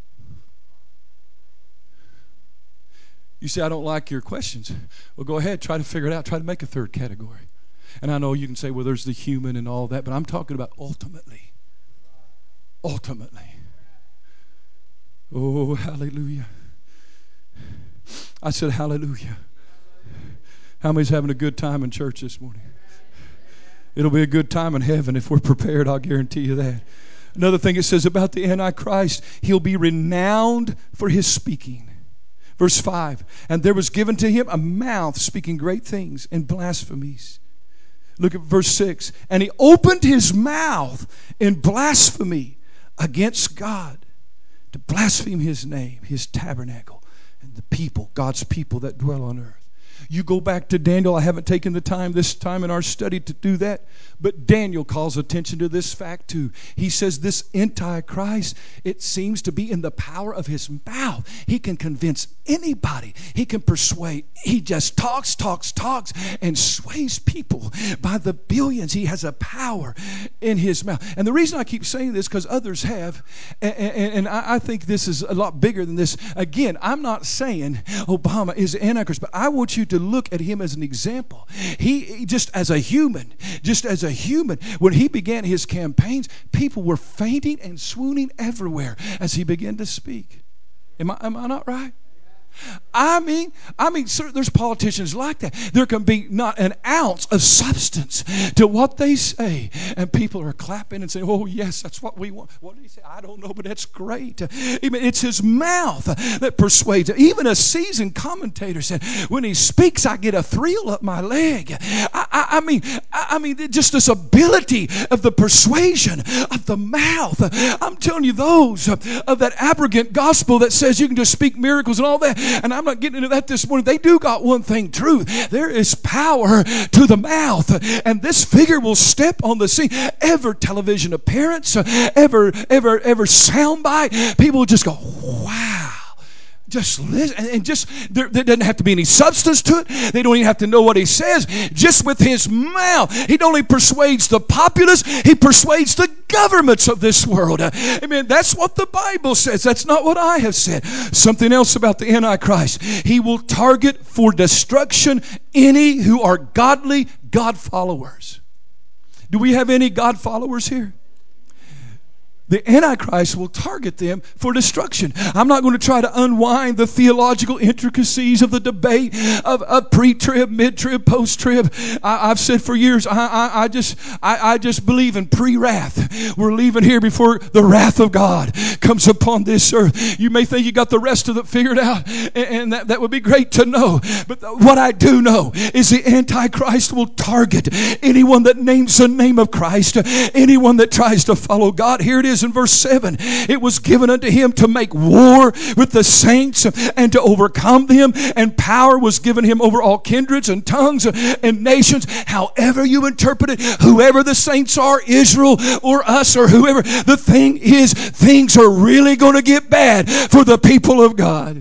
You say, I don't like your questions. Well, go ahead, try to figure it out. Try to make a third category. And I know you can say, well, there's the human and all that, but I'm talking about ultimately. Ultimately. Oh, hallelujah. I said, hallelujah. How many's having a good time in church this morning? It'll be a good time in heaven if we're prepared, I'll guarantee you that. Another thing it says about the Antichrist, he'll be renowned for his speaking. Verse five, and there was given to him a mouth speaking great things and blasphemies. Look at verse six. And he opened his mouth in blasphemy against God, to blaspheme his name, his tabernacle, and the people, God's people that dwell on earth. You go back to Daniel. I haven't taken the time this time in our study to do that, but Daniel calls attention to this fact too. He says this Antichrist, it seems to be in the power of his mouth. He can convince anybody. He can persuade. He just talks, talks, talks, and sways people by the billions. He has a power in his mouth. And the reason I keep saying this, because others have, and, and, and I think this is a lot bigger than this. Again, I'm not saying Obama is Antichrist, but I want you to look at him as an example. He, just as a human, just as a human, when he began his campaigns, people were fainting and swooning everywhere as he began to speak. Am I, am I not right? I mean, I mean, sir, there's politicians like that. There can be not an ounce of substance to what they say, and people are clapping and saying, "Oh yes, that's what we want." What did he say? I don't know, but that's great. I mean, it's his mouth that persuades. Even a seasoned commentator said, "When he speaks, I get a thrill up my leg." I, I, I mean, I, I mean, just this ability of the persuasion of the mouth. I'm telling you, those of that arrogant gospel that says you can just speak miracles and all that. And I'm not getting into that this morning. They do got one thing true. There is power to the mouth. And this figure will step on the scene. Ever television appearance, ever, ever, ever soundbite, people will just go, wow. Just listen, and, and just there, there doesn't have to be any substance to it. They don't even have to know what he says. Just with his mouth, he not only persuades the populace, he persuades the governments of this world. Amen. That's what the Bible says. That's not what I have said. Something else about the Antichrist. He will target for destruction any who are godly God followers. Do we have any God followers here? The Antichrist will target them for destruction. I'm not going to try to unwind the theological intricacies of the debate of, of pre-trib, mid-trib, post-trib. I, I've said for years, I, I, I just I, I just believe in pre-wrath. We're leaving here before the wrath of God comes upon this earth. You may think you got the rest of it figured out, and, and that, that would be great to know. But the, what I do know is the Antichrist will target anyone that names the name of Christ, anyone that tries to follow God. Here it is. In verse seven, it was given unto him to make war with the saints and to overcome them, and power was given him over all kindreds and tongues and nations. However you interpret it, whoever the saints are, Israel or us or whoever, the thing is, things are really going to get bad for the people of God.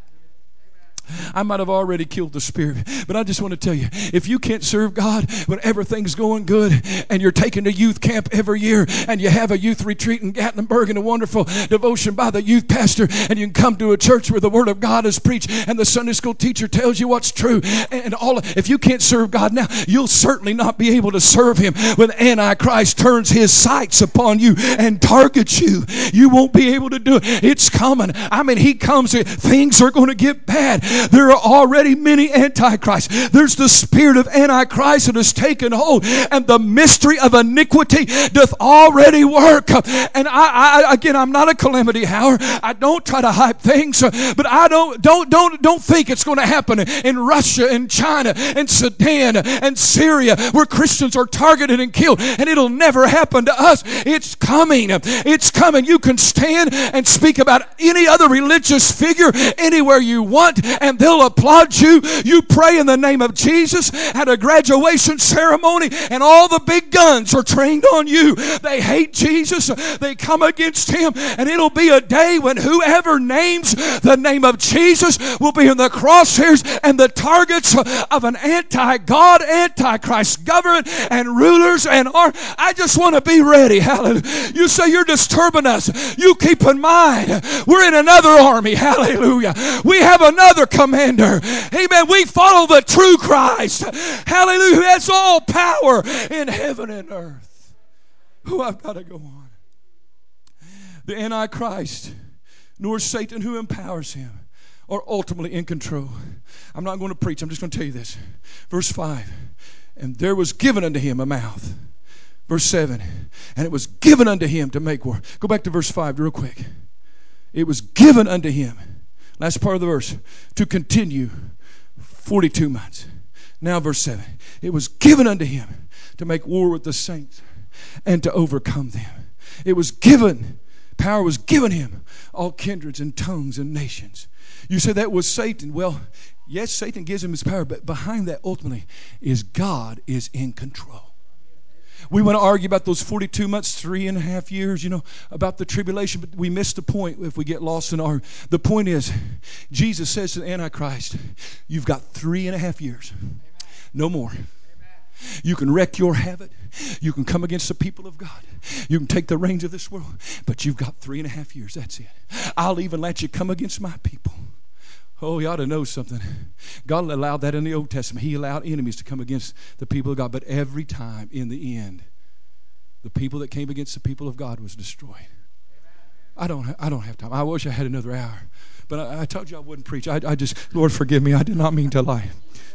I might have already killed the spirit, but I just want to tell you, if you can't serve God when everything's going good and you're taking to youth camp every year and you have a youth retreat in Gatlinburg and a wonderful devotion by the youth pastor, and you can come to a church where the word of God is preached and the Sunday school teacher tells you what's true, and all, if you can't serve God now, you'll certainly not be able to serve him when Antichrist turns his sights upon you and targets you. You won't be able to do it. It's coming. I mean, he comes, things are going to get bad. There are already many antichrists. There's the spirit of Antichrist that has taken hold, and the mystery of iniquity doth already work. And I, I again, I'm not a calamity hour. I don't try to hype things, but I don't don't don't don't think it's going to happen in Russia and China and Sudan and Syria, where Christians are targeted and killed, and it'll never happen to us. It's coming. It's coming. You can stand and speak about any other religious figure anywhere you want, and they'll applaud you. You pray in the name of Jesus at a graduation ceremony, and all the big guns are trained on you. They hate Jesus. They come against him, and it'll be a day when whoever names the name of Jesus will be in the crosshairs and the targets of an anti-God, anti-Christ government and rulers and are. I just want to be ready. Hallelujah. You say you're disturbing us. You keep in mind we're in another army. Hallelujah. We have another commander. Amen. We follow the true Christ. Hallelujah. Who has all power in heaven and earth. Oh, I've got to go on. The Antichrist, nor Satan who empowers him, are ultimately in control. I'm not going to preach. I'm just going to tell you this. Verse five. And there was given unto him a mouth. Verse seven. And it was given unto him to make war. Go back to verse five real quick. It was given unto him. Last part of the verse. To continue forty-two months. Now verse seven. It was given unto him to make war with the saints and to overcome them. It was given. Power was given him. All kindreds and tongues and nations. You say that was Satan. Well, yes, Satan gives him his power, but behind that ultimately is God is in control. We want to argue about those forty-two months, three and a half years, you know, about the tribulation, but we miss the point if we get lost in our... The point is, Jesus says to the Antichrist, you've got three and a half years. No more. You can wreak your havoc. You can come against the people of God. You can take the reins of this world. But you've got three and a half years. That's it. I'll even let you come against my people. Oh, you ought to know something. God allowed that in the Old Testament. He allowed enemies to come against the people of God. But every time, in the end, the people that came against the people of God was destroyed. I don't, I don't have time. I wish I had another hour. But I, I told you I wouldn't preach. I, I just, Lord, forgive me. I did not mean to lie.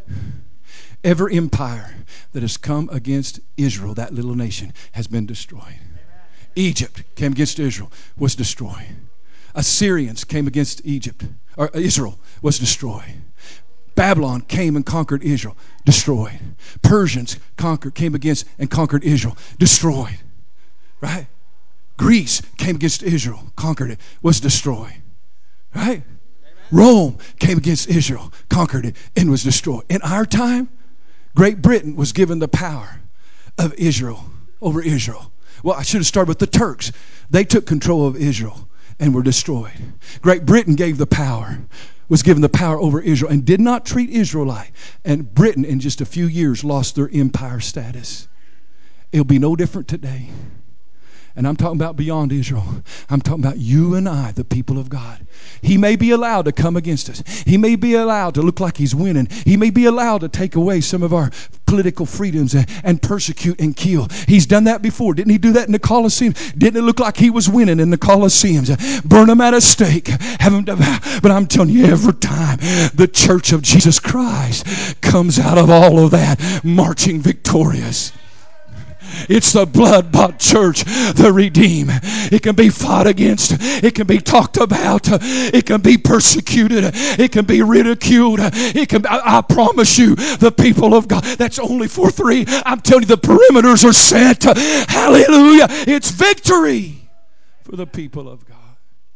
Every empire that has come against Israel, that little nation, has been destroyed. Amen. Egypt came against Israel, was destroyed. Assyrians came against Egypt, or Israel, was destroyed. Babylon came and conquered Israel, destroyed. Persians conquered, came against and conquered Israel, destroyed. Right? Greece came against Israel, conquered it, was destroyed. Right? Amen. Rome came against Israel, conquered it, and was destroyed. In our time, Great Britain was given the power of Israel over Israel. Well, I should have started with the Turks. They took control of Israel and were destroyed. Great Britain gave the power, was given the power over Israel and did not treat Israel like. And Britain, in just a few years, lost their empire status. It'll be no different today. And I'm talking about beyond Israel. I'm talking about you and I, the people of God. He may be allowed to come against us. He may be allowed to look like he's winning. He may be allowed to take away some of our political freedoms and, and persecute and kill. He's done that before. Didn't he do that in the Colosseum? Didn't it look like he was winning in the Colosseums? Burn them at a stake. Have them devour. But I'm telling you, every time the church of Jesus Christ comes out of all of that marching victorious. It's the blood-bought church, the redeemed. It can be fought against. It can be talked about. It can be persecuted. It can be ridiculed. It can. I, I promise you, the people of God. That's only for three. I'm telling you, the perimeters are set. Hallelujah! It's victory for the people of God.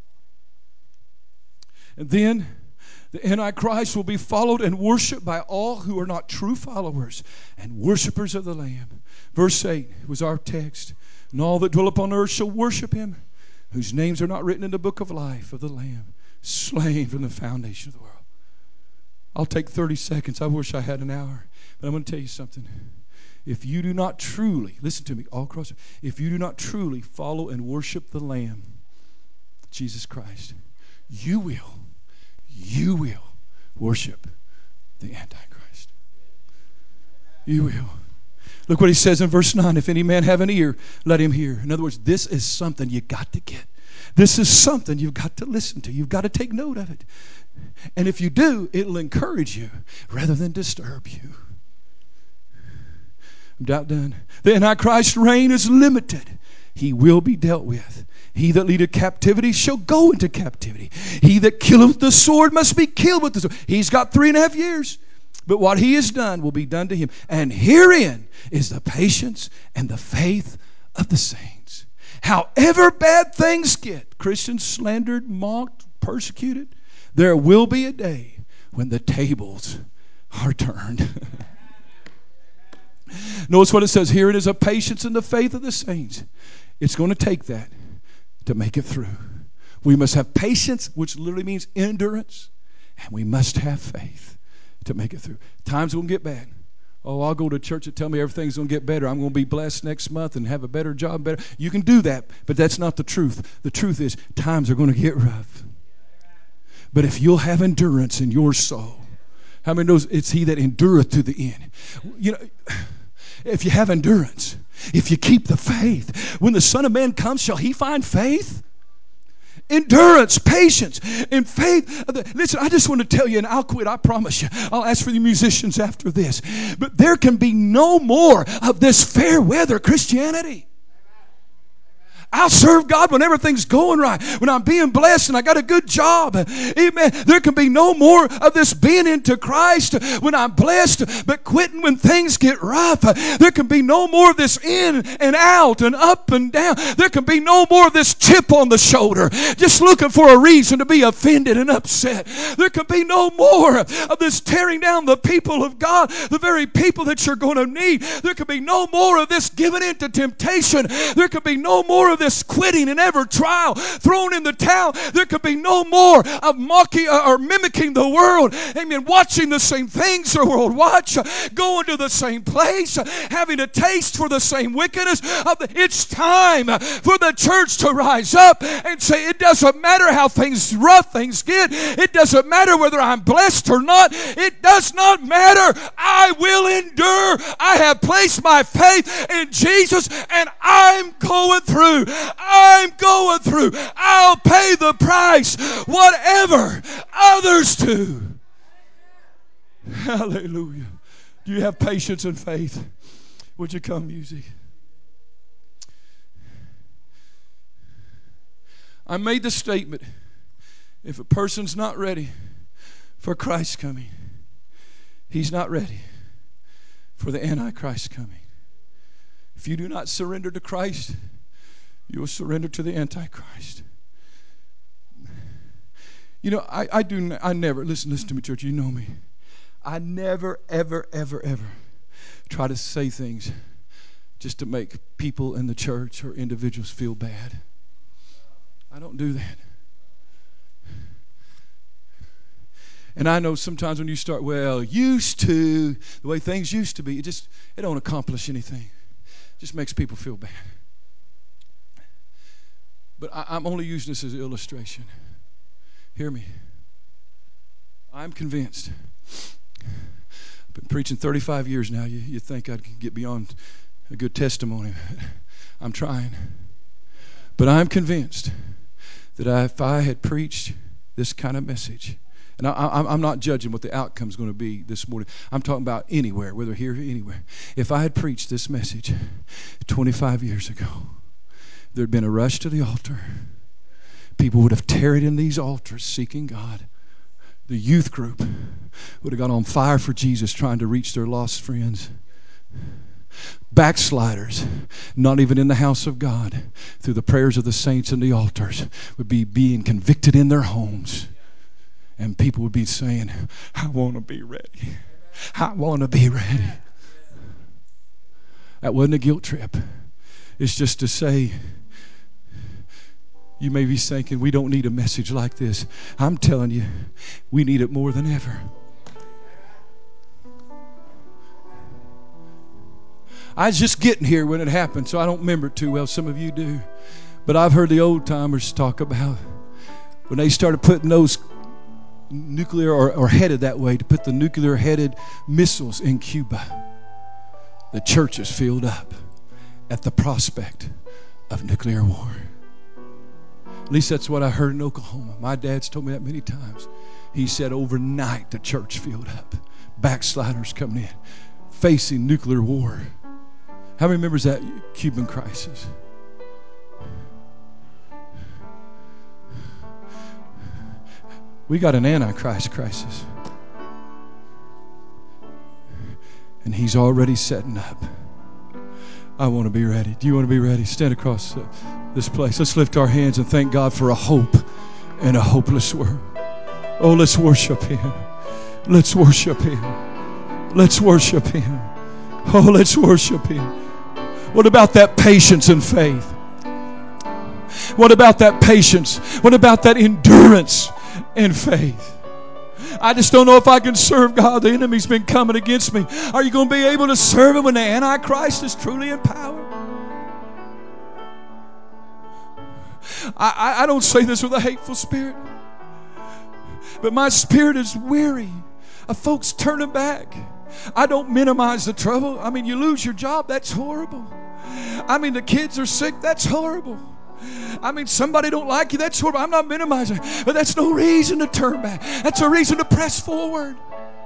And then the Antichrist will be followed and worshipped by all who are not true followers and worshipers of the Lamb. Verse eight was our text. And all that dwell upon earth shall worship him, whose names are not written in the book of life of the Lamb, slain from the foundation of the world. I'll take thirty seconds. I wish I had an hour. But I'm going to tell you something. If you do not truly, listen to me all across, if you do not truly follow and worship the Lamb, Jesus Christ, you will, you will worship the Antichrist. You will. Look what he says in verse nine. If any man have an ear, let him hear. In other words, this is something you got to get. This is something you've got to listen to. You've got to take note of it. And if you do, it'll encourage you rather than disturb you. I'm about done. The Antichrist's reign is limited. He will be dealt with. He that leadeth captivity shall go into captivity. He that killeth with the sword must be killed with the sword. He's got three and a half years. But what he has done will be done to him. And herein is the patience and the faith of the saints. However bad things get, Christians slandered, mocked, persecuted, there will be a day when the tables are turned. Notice what it says. Here it is, a patience and the faith of the saints. It's going to take that to make it through. We must have patience, which literally means endurance, and we must have faith to make it through. Times will get bad. Oh, I'll go to church and tell me everything's going to get better. I'm going to be blessed next month and have a better job. Better. You can do that, but that's not the truth. The truth is times are going to get rough. But if you'll have endurance in your soul, how many knows it's he that endureth to the end? You know, if you have endurance, if you keep the faith, when the Son of Man comes, shall he find faith? Endurance, patience, and faith. Listen, I just want to tell you, and I'll quit, I promise you. I'll ask for the musicians after this. But there can be no more of this fair weather Christianity. I'll serve God when everything's going right, when I'm being blessed and I got a good job. Amen. There can be no more of this being into Christ when I'm blessed, but quitting when things get rough. There can be no more of this in and out and up and down. There can be no more of this chip on the shoulder, just looking for a reason to be offended and upset. There can be no more of this tearing down the people of God, the very people that you're going to need. There can be no more of this giving in to temptation. There can be no more of this quitting in every trial, thrown in the towel. There could be no more of mocking or mimicking the world. Amen. Watching the same things the world watch, going to the same place, having a taste for the same wickedness. It's time for the church to rise up and say, it doesn't matter how things rough things get. It doesn't matter whether I'm blessed or not. It does not matter. I will endure. I have placed my faith in Jesus, and I'm going through. I'm going through. I'll pay the price, whatever others do. Hallelujah. Do you have patience and faith? Would you come, music? I made the statement, if a person's not ready for Christ coming, he's not ready for the Antichrist coming. If you do not surrender to Christ, you will surrender to the Antichrist. You know, I, I do, I never, listen, listen to me, church, you know me. I never, ever, ever, ever try to say things just to make people in the church or individuals feel bad. I don't do that. And I know sometimes when you start, well, used to, the way things used to be, it just, it don't accomplish anything. It just makes people feel bad. But I, I'm only using this as an illustration. Hear me. I'm convinced. I've been preaching thirty-five years now. You, you think I'd get beyond a good testimony. I'm trying. But I'm convinced that I, if I had preached this kind of message, and I, I, I'm not judging what the outcome's going to be this morning. I'm talking about anywhere, whether here or anywhere. If I had preached this message twenty-five years ago, there'd been a rush to the altar. People would have tarried in these altars seeking God. The youth group would have got on fire for Jesus, trying to reach their lost friends. Backsliders, not even in the house of God, through the prayers of the saints and the altars, would be being convicted in their homes. And people would be saying, I want to be ready. I want to be ready. That wasn't a guilt trip. It's just to say, you may be thinking, we don't need a message like this. I'm telling you, we need it more than ever. I was just getting here when it happened, so I don't remember it too well. Some of you do. But I've heard the old timers talk about when they started putting those nuclear or, or headed that way to put the nuclear headed missiles in Cuba. The churches filled up at the prospect of nuclear war. At least that's what I heard in Oklahoma. My dad's told me that many times. He said overnight the church filled up. Backsliders coming in, facing nuclear war. How many remembers that Cuban crisis? We got an Antichrist crisis. And he's already setting up. I want to be ready. Do you want to be ready? Stand across this place. Let's lift our hands and thank God for a hope in a hopeless world. Oh, let's worship Him. Let's worship Him. Let's worship Him. Oh, let's worship Him. What about that patience and faith? What about that patience? What about that endurance and faith? I just don't know if I can serve God. The enemy's been coming against me. Are you going to be able to serve Him when the Antichrist is truly in power? I, I, I don't say this with a hateful spirit. But my spirit is weary of folks turning back. I don't minimize the trouble. I mean, you lose your job, that's horrible. I mean, the kids are sick, that's horrible. I mean, somebody don't like you, that's horrible. I'm not minimizing, but that's no reason to turn back. That's a reason to press forward.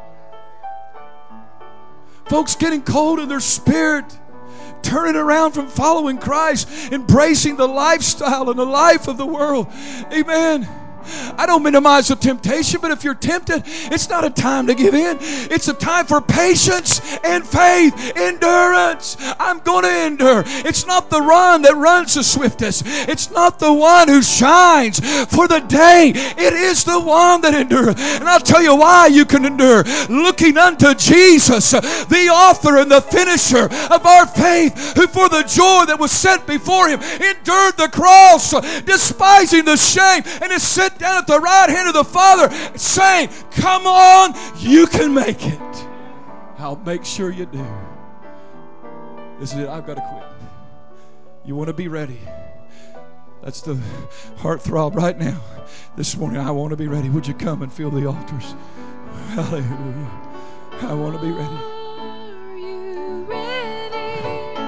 Folks getting cold in their spirit, turning around from following Christ, embracing the lifestyle and the life of the world. Amen. I don't minimize the temptation, but if you're tempted, it's not a time to give in. It's a time for patience and faith, endurance. I'm going to endure. It's not the run that runs the swiftest. It's not the one who shines for the day. It is the one that endures. And I'll tell you why you can endure. Looking unto Jesus, the author and the finisher of our faith, who for the joy that was set before him endured the cross, despising the shame, and is set down at the right hand of the Father, saying, come on, you can make it. I'll make sure you do. This is it. I've got to quit. You want to be ready. That's the heartthrob right now. This morning, I want to be ready. Would you come and fill the altars? Hallelujah. I want to be ready. Are you ready?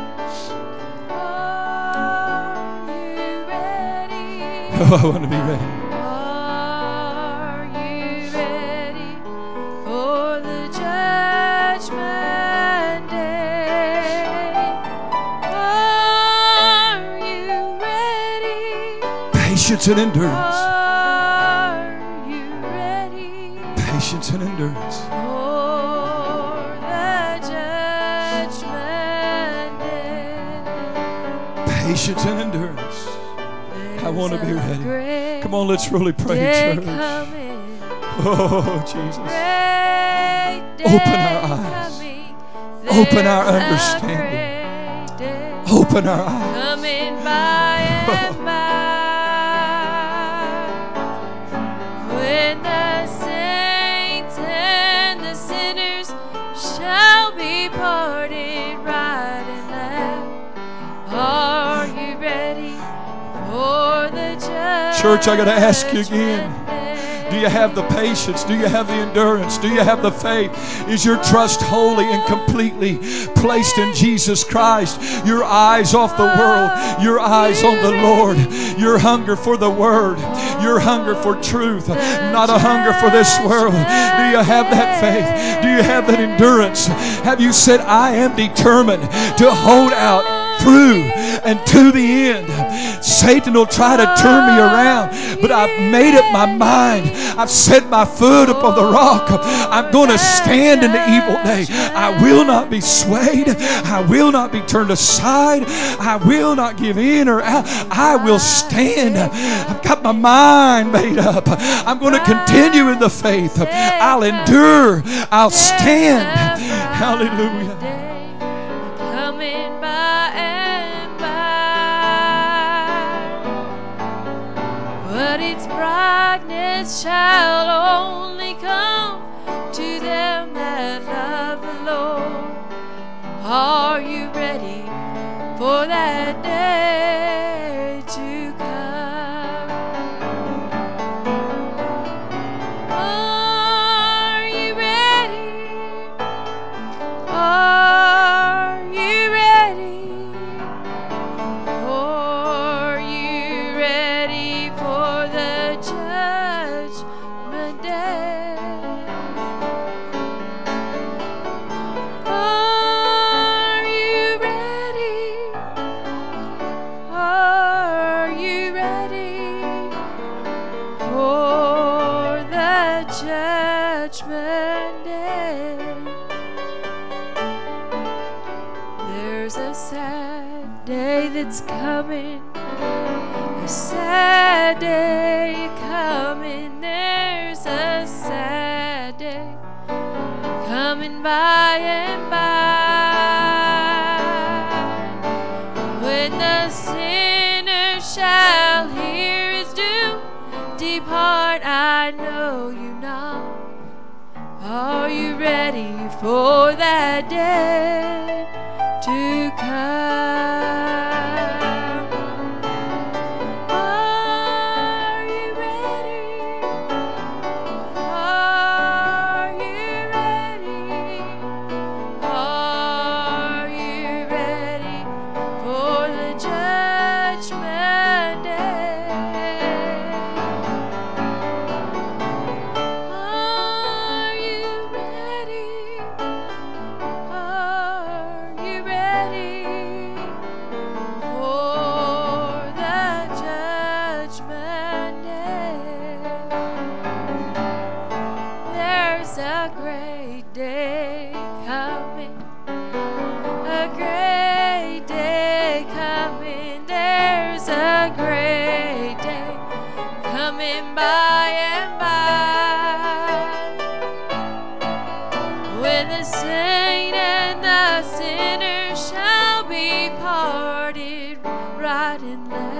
Are you ready? Oh, I want to be ready. Are you ready for the judgment day? Are you ready? Patience and endurance. Are you ready Patience and endurance. for the judgment day? Patience and endurance. I want to be There's a ready. great Come on, let's really pray, day church. coming. Oh, Jesus. Great day Open our eyes. coming. Open our There's a understanding. great day Open our eyes. coming by and by, when the saints and the sinners shall be parted right and left. Are you ready for the judgment? Church, I got to ask you again. day? Do you have the patience? Do you have the endurance? Do you have the faith? Is your trust wholly and completely placed in Jesus Christ? Your eyes off the world, your eyes on the Lord, your hunger for the Word, your hunger for truth, not a hunger for this world. Do you have that faith? Do you have that endurance? Have you said, I am determined to hold out through and to the end? Satan will try to turn me around, but I've made up my mind. I've set my foot upon the rock. I'm going to stand in the evil day. I will not be swayed. I will not be turned aside. I will not give in or out. I will stand. I've got my mind made up. I'm going to continue in the faith. I'll endure. I'll stand. Hallelujah. Coming by and by, but its brightness shall only come to them that love the Lord. Are you ready for that day to come? Are you ready? Are you ready? Are you ready for the judgment day? Are you ready? Are you ready for the judgment day? There's a sad day that's coming, a sad day coming. There's a sad day coming by and by, when the sinner shall hear his doom depart. I know you not. Are you ready for that day to come? Are you ready? day. There's a great day coming, a great day coming. There's a great day coming by and by, when the saint and the sinner shall be parted right and left.